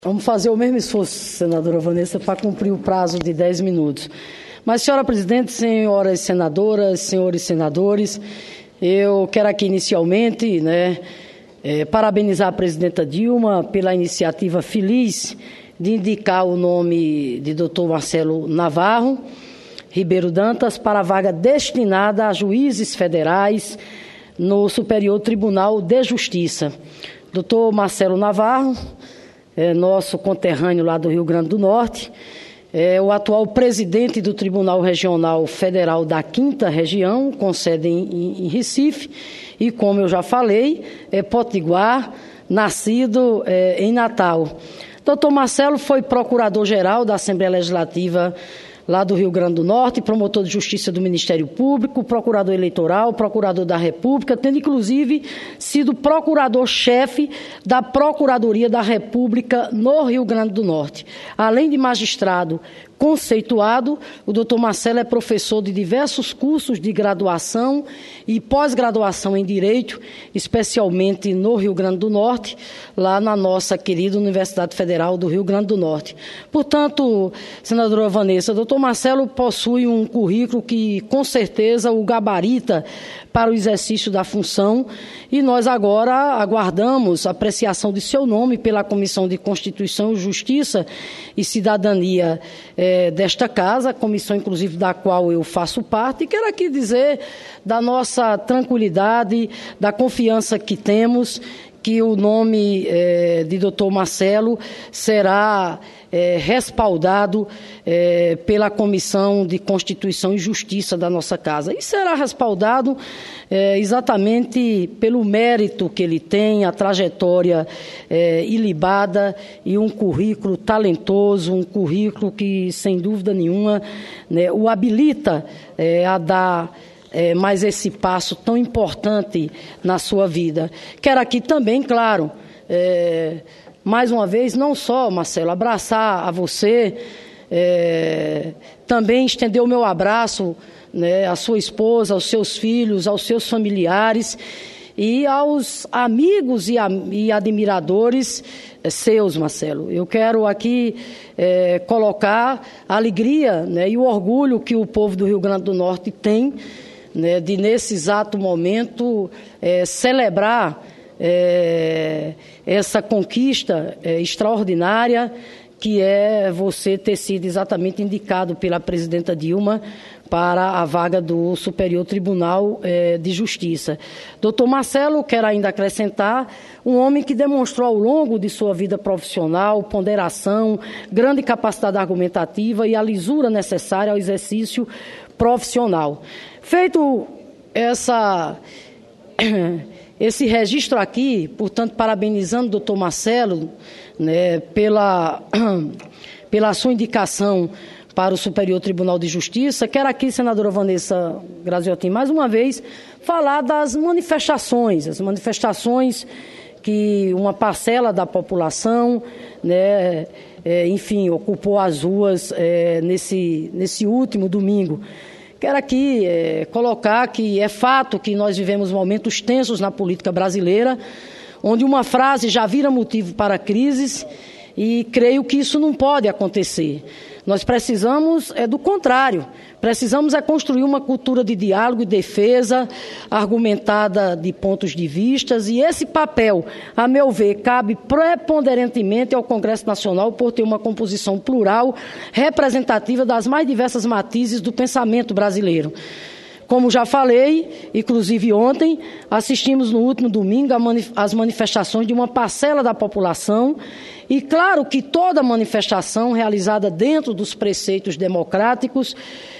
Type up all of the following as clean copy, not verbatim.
Vamos fazer o mesmo esforço, senadora Vanessa, para cumprir o prazo de 10 minutos. Mas, senhora presidente, senhoras senadoras, senhores senadores, eu quero aqui inicialmente, parabenizar a presidenta Dilma pela iniciativa feliz de indicar o nome de Dr. Marcelo Navarro Ribeiro Dantas para a vaga destinada a juízes federais no Superior Tribunal de Justiça. Dr. Marcelo Navarro é nosso conterrâneo lá do Rio Grande do Norte, é o atual presidente do Tribunal Regional Federal da 5ª Região, com sede em Recife, e, como eu já falei, é potiguar, nascido em Natal. Dr. Marcelo foi procurador-geral da Assembleia Legislativa lá do Rio Grande do Norte, promotor de justiça do Ministério Público, procurador eleitoral, procurador da República, tendo inclusive sido procurador-chefe da Procuradoria da República no Rio Grande do Norte. Além de magistrado conceituado, o doutor Marcelo é professor de diversos cursos de graduação e pós-graduação em Direito, especialmente no Rio Grande do Norte, lá na nossa querida Universidade Federal do Rio Grande do Norte. Portanto, senadora Vanessa, o doutor Marcelo possui um currículo que, com certeza, o gabarita para o exercício da função, e nós agora aguardamos a apreciação de seu nome pela Comissão de Constituição, Justiça e Cidadania desta casa, comissão inclusive da qual eu faço parte, e quero aqui dizer da nossa tranquilidade, da confiança que temos, que o nome de Dr. Marcelo será respaldado pela Comissão de Constituição e Justiça da nossa casa. E será respaldado exatamente pelo mérito que ele tem, a trajetória ilibada e um currículo talentoso, um currículo que, sem dúvida nenhuma, o habilita a dar mais esse passo tão importante na sua vida. Quero aqui também, claro, mais uma vez, não só, Marcelo, abraçar a você, também estender o meu abraço à sua esposa, aos seus filhos, aos seus familiares e aos amigos e admiradores seus, Marcelo. Eu quero aqui colocar a alegria e o orgulho que o povo do Rio Grande do Norte tem de, nesse exato momento, celebrar essa conquista extraordinária que é você ter sido exatamente indicado pela presidenta Dilma para a vaga do Superior Tribunal de Justiça. Doutor Marcelo, quero ainda acrescentar, um homem que demonstrou ao longo de sua vida profissional ponderação, grande capacidade argumentativa e a lisura necessária ao exercício profissional. Feito esse registro aqui, portanto, parabenizando o doutor Marcelo pela sua indicação para o Superior Tribunal de Justiça, quero aqui, senadora Vanessa Graziotin, mais uma vez, falar das manifestações, as manifestações que uma parcela da população, enfim, ocupou as ruas nesse último domingo. Quero aqui colocar que é fato que nós vivemos momentos tensos na política brasileira, onde uma frase já vira motivo para crises, e creio que isso não pode acontecer. Nós precisamos do contrário, precisamos construir uma cultura de diálogo e defesa, argumentada de pontos de vista, e esse papel, a meu ver, cabe preponderantemente ao Congresso Nacional por ter uma composição plural, representativa das mais diversas matizes do pensamento brasileiro. Como já falei, inclusive ontem, assistimos no último domingo às manifestações de uma parcela da população, e claro que toda manifestação realizada dentro dos preceitos democráticos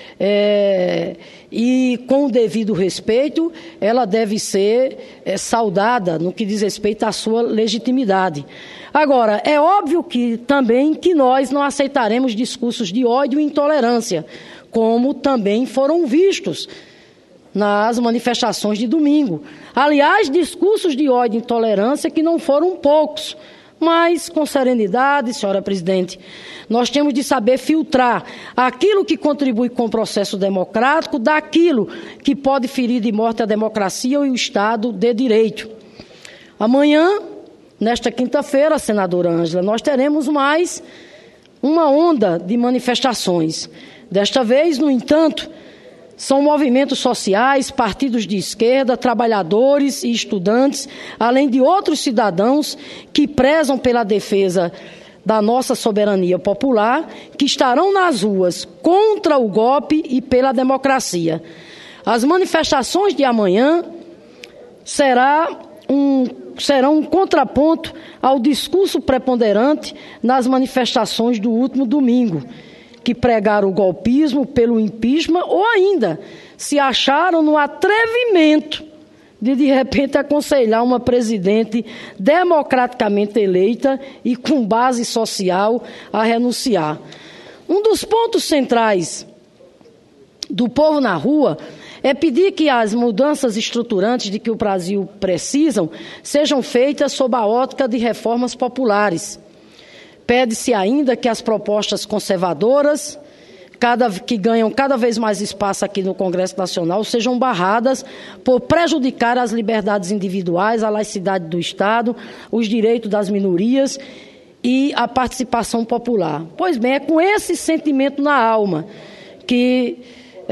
e com o devido respeito, ela deve ser saudada no que diz respeito à sua legitimidade. Agora, é óbvio também que nós não aceitaremos discursos de ódio e intolerância, como também foram vistos nas manifestações de domingo. Aliás, discursos de ódio e intolerância que não foram poucos, mas com serenidade, senhora presidente, nós temos de saber filtrar aquilo que contribui com o processo democrático daquilo que pode ferir de morte a democracia e o Estado de Direito. Amanhã, nesta quinta-feira, senadora Ângela, nós teremos mais uma onda de manifestações. Desta vez, no entanto, são movimentos sociais, partidos de esquerda, trabalhadores e estudantes, além de outros cidadãos que prezam pela defesa da nossa soberania popular, que estarão nas ruas contra o golpe e pela democracia. As manifestações de amanhã serão um contraponto ao discurso preponderante nas manifestações do último domingo, que pregaram o golpismo pelo impeachment ou ainda se acharam no atrevimento de repente, aconselhar uma presidente democraticamente eleita e com base social a renunciar. Um dos pontos centrais do povo na rua é pedir que as mudanças estruturantes de que o Brasil precisa sejam feitas sob a ótica de reformas populares. Pede-se ainda que as propostas conservadoras, que ganham cada vez mais espaço aqui no Congresso Nacional, sejam barradas por prejudicar as liberdades individuais, a laicidade do Estado, os direitos das minorias e a participação popular. Pois bem, é com esse sentimento na alma que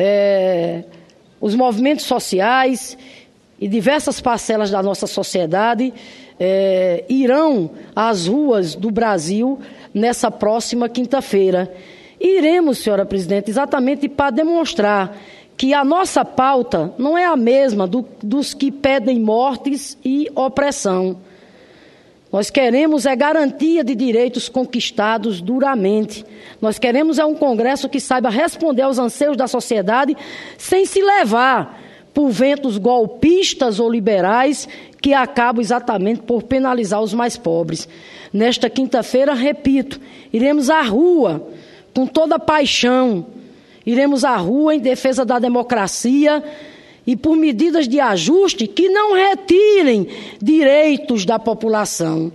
os movimentos sociais e diversas parcelas da nossa sociedade irão às ruas do Brasil nessa próxima quinta-feira. Iremos, senhora presidente, exatamente para demonstrar que a nossa pauta não é a mesma dos que pedem mortes e opressão. Nós queremos garantia de direitos conquistados duramente. Nós queremos um Congresso que saiba responder aos anseios da sociedade sem se levar por ventos golpistas ou liberais que acabam exatamente por penalizar os mais pobres. Nesta quinta-feira, repito, iremos à rua com toda paixão, iremos à rua em defesa da democracia e por medidas de ajuste que não retirem direitos da população.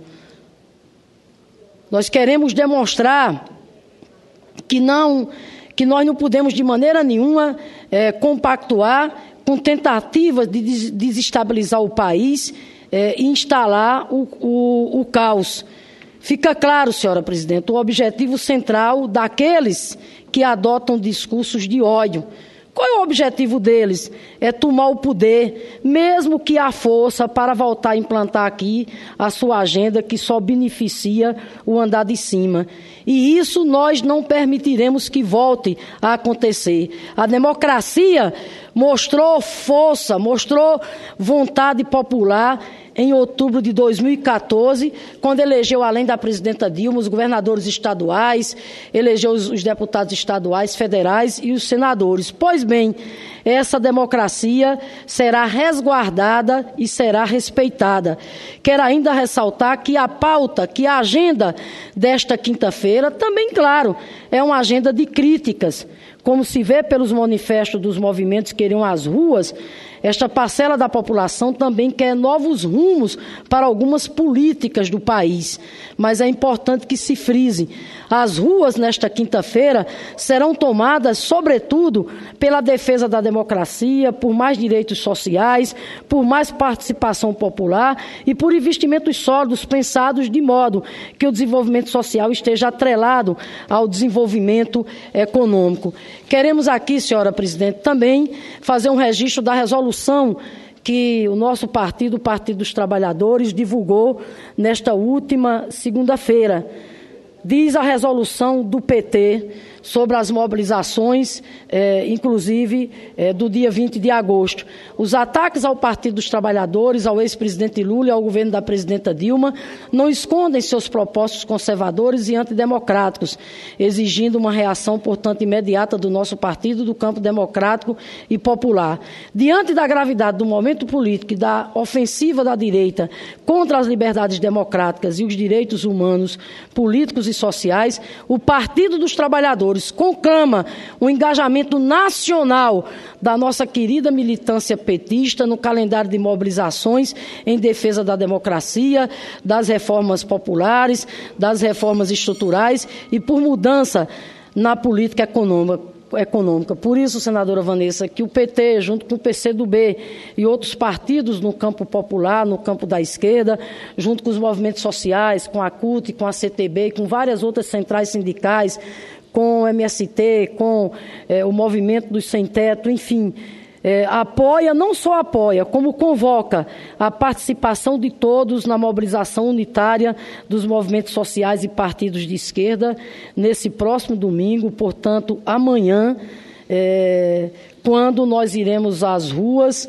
Nós queremos demonstrar que nós não podemos de maneira nenhuma compactuar com tentativas de desestabilizar o país e instalar o caos. Fica claro, senhora presidente, o objetivo central daqueles que adotam discursos de ódio. Qual é o objetivo deles? É tomar o poder, mesmo que à força, para voltar a implantar aqui a sua agenda que só beneficia o andar de cima. E isso nós não permitiremos que volte a acontecer. A democracia mostrou força, mostrou vontade popular em outubro de 2014, quando elegeu, além da presidenta Dilma, os governadores estaduais, elegeu os deputados estaduais, federais e os senadores. Pois bem, essa democracia será resguardada e será respeitada. Quero ainda ressaltar que a pauta, que a agenda desta quinta-feira, também, claro, é uma agenda de críticas. Como se vê pelos manifestos dos movimentos que irão às ruas, esta parcela da população também quer novos rumos para algumas políticas do país. Mas é importante que se frise. As ruas, nesta quinta-feira, serão tomadas, sobretudo, pela defesa da democracia, por mais direitos sociais, por mais participação popular e por investimentos sólidos pensados de modo que o desenvolvimento social esteja atrelado ao desenvolvimento econômico. Queremos aqui, senhora presidente, também fazer um registro da resolução que o nosso partido, o Partido dos Trabalhadores, divulgou nesta última segunda-feira. Diz a resolução do PT sobre as mobilizações, inclusive do dia 20 de agosto. Os ataques ao Partido dos Trabalhadores, ao ex-presidente Lula e ao governo da presidenta Dilma não escondem seus propósitos conservadores e antidemocráticos, exigindo uma reação, portanto, imediata do nosso partido, do campo democrático e popular. Diante da gravidade do momento político e da ofensiva da direita contra as liberdades democráticas e os direitos humanos, políticos e sociais, o Partido dos Trabalhadores conclama o engajamento nacional da nossa querida militância petista no calendário de mobilizações em defesa da democracia, das reformas populares, das reformas estruturais e por mudança na política econômica. econômica. Por isso, senadora Vanessa, que o PT, junto com o PCdoB e outros partidos no campo popular, no campo da esquerda, junto com os movimentos sociais, com a CUT, com a CTB, com várias outras centrais sindicais, com o MST, com o movimento dos sem-teto, enfim, apoia, não só apoia, como convoca a participação de todos na mobilização unitária dos movimentos sociais e partidos de esquerda nesse próximo domingo, portanto, amanhã, quando nós iremos às ruas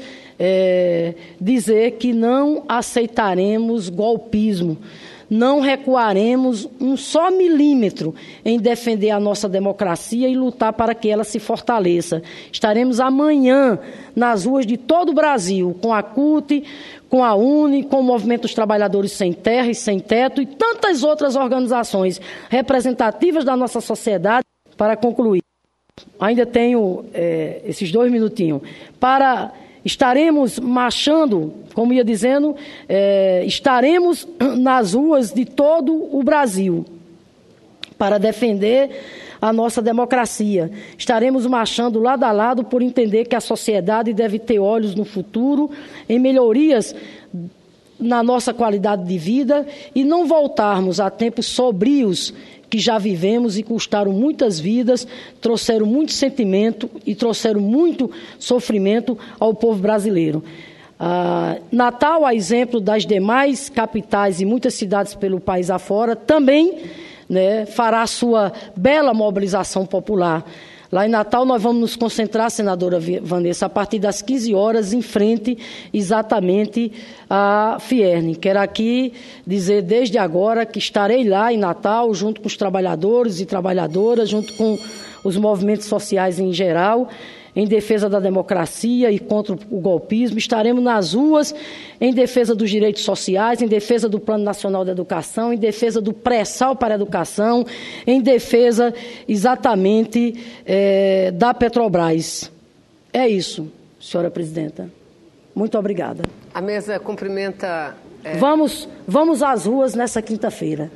dizer que não aceitaremos golpismo. Não recuaremos um só milímetro em defender a nossa democracia e lutar para que ela se fortaleça. Estaremos amanhã nas ruas de todo o Brasil, com a CUT, com a UNE, com o Movimento dos Trabalhadores Sem Terra e Sem Teto e tantas outras organizações representativas da nossa sociedade. Para concluir, ainda tenho esses 2 minutinhos, estaremos marchando, como ia dizendo, estaremos nas ruas de todo o Brasil para defender a nossa democracia. Estaremos marchando lado a lado por entender que a sociedade deve ter olhos no futuro, em melhorias na nossa qualidade de vida e não voltarmos a tempos sombrios que já vivemos e custaram muitas vidas, trouxeram muito sentimento e trouxeram muito sofrimento ao povo brasileiro. Natal, a exemplo das demais capitais e muitas cidades pelo país afora, também fará a sua bela mobilização popular. Lá em Natal nós vamos nos concentrar, senadora Vanessa, a partir das 15 horas, em frente exatamente à Fierne. Quero aqui dizer desde agora que estarei lá em Natal, junto com os trabalhadores e trabalhadoras, junto com os movimentos sociais em geral, em defesa da democracia e contra o golpismo. Estaremos nas ruas em defesa dos direitos sociais, em defesa do Plano Nacional de Educação, em defesa do pré-sal para a educação, em defesa exatamente da Petrobras. É isso, senhora presidenta. Muito obrigada. A mesa cumprimenta... Vamos às ruas nessa quinta-feira.